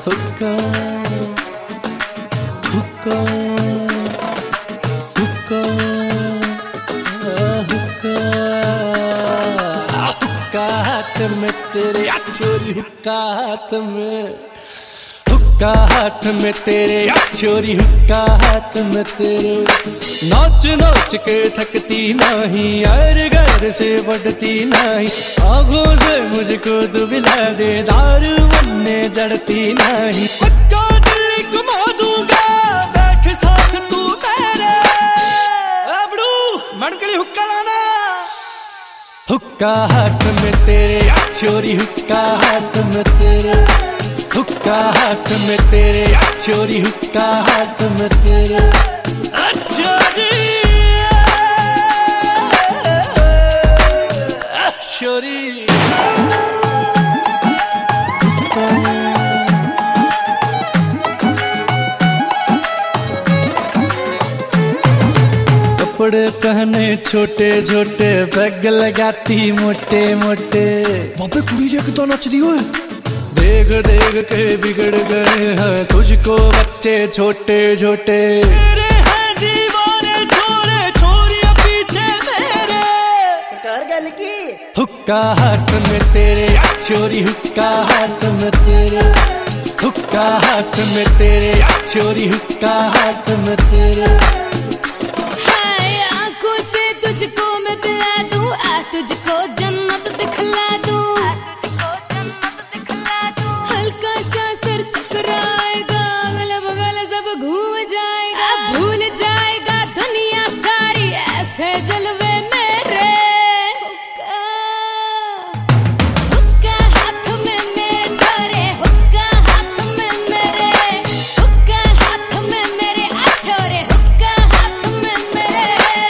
हुक्का हुक्का हुक्का हुक्का हुक्का हाथ में तेरे छोरी, हुक्का हाथ में, हुक्का हाथ में तेरे छोरी, हुक्का हाथ में तेरे। नाच नाच के थकती नहीं, और घर से बढ़ती नहीं, आँखों से मुझको दुबिला दे, दारू बनने जड़ती नहीं। पक्का दिल्ली घुमा दूंगा, देख साथ तू मेरे, अबड़ू मणकली हुक्का लाना। हुक्का हाथ में तेरे छोरी, हुक्का हाथ में तेरे, हुक्का हाथ में तेरे छोरी, हुक्का हाथ में तेरे। छोरी छोरी कपड़े पहने छोटे छोटे, बैग लगाती मोटे मोटे। बाबे कुड़ी लेके तो नच दी हो। देख देख के बिगड़ गए हैं तुझको बच्चे छोटे छोटे। तेरे हैं दीवाने छोरे, छोरियां पीछे मेरे। सरकार गल की हुक्का हाथ में तेरे छोरी, हुक्का हाथ में तेरे, हुक्का हाथ में तेरे छोरी, हुक्का हाथ में तेरे। हाय आंखों से तुझको मैं पिला दूं, आ तुझको जन्नत दिखला दूं। हल्का सा सर चकराएगा, अगल बगल सब घूम जाएगा, भूल जाएगा दुनिया सारी, ऐसे जलवे मेरे। हुक्का हाथ में मेरे छोरे, हुक्का हाथ में मेरे, हुक्का हाथ में मेरे छोरे, हुक्का हाथ में मेरे।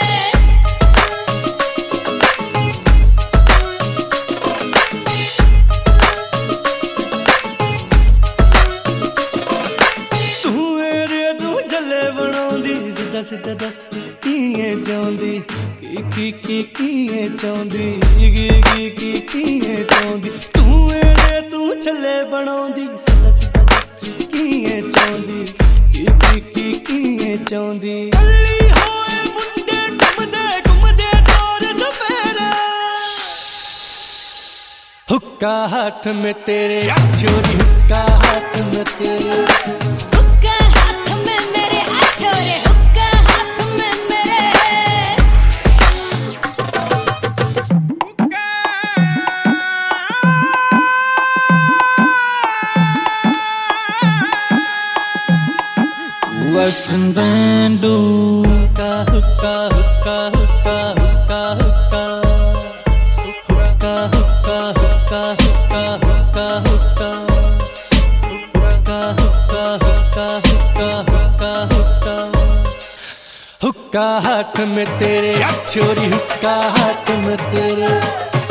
सीधा दस किए चाहती, किए चाहती, किए चाहती तू मेरे, तू छले बनाउंदी। सीधा सीधा दस किए चाहती, किए चाहती। गली होए मुंडे घुमदे दौर दुपहरे। हुक्का हाथ में तेरे छोरी, हुक्का हाथ में तेरे, हुक्का हाथ में मेरे छोरे, हुक्का हाथ में मेरे। Western Bandu, huक्का हुक्का हुक्का हुक्का हुक्का हुक्का हुक्का हुक्का हुक्का हुक्का हुक्का हुक्का हुक्का हुक्का हुक्का हुक्का। हुक्का हाथ में तेरे छोरी, हुक्का हाथ में तेरे।